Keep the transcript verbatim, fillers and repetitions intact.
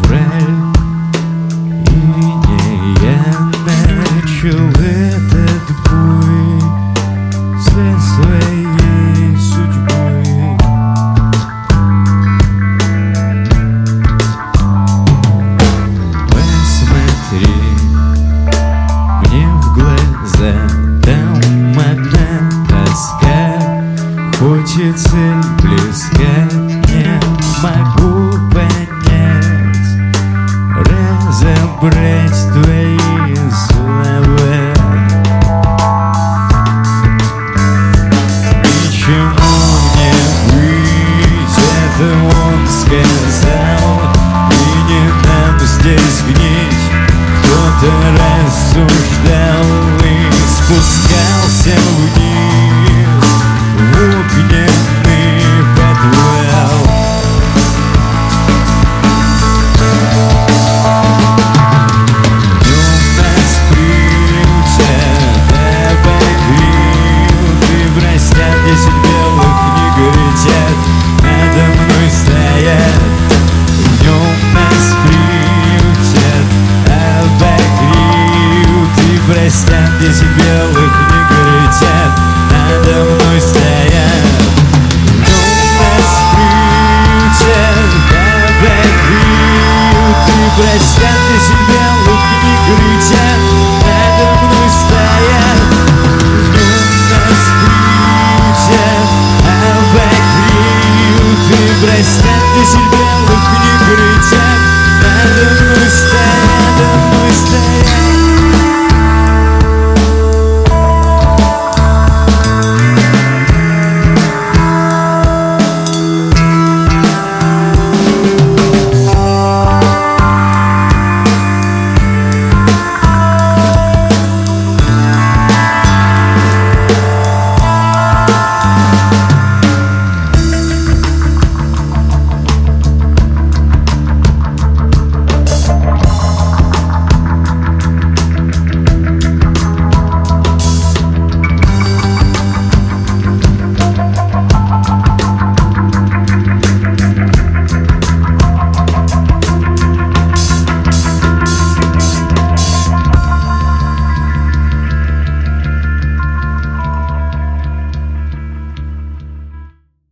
февраль, и не я начал этот бой со своей судьбой. Посмотри мне в глаза, там одна тоска, хочется близка, не могу понять, разобрать твои слова. Почему мне быть, это он сказал, и не нам здесь гнить. Кто-то рассуждал и спускался вниз в огненный подвал. Днем нас приютят, обогрел, ты простят, десять белых книг летят, надо мной стоят. Днем нас приютят, обогрел, ты простят, десять белых книг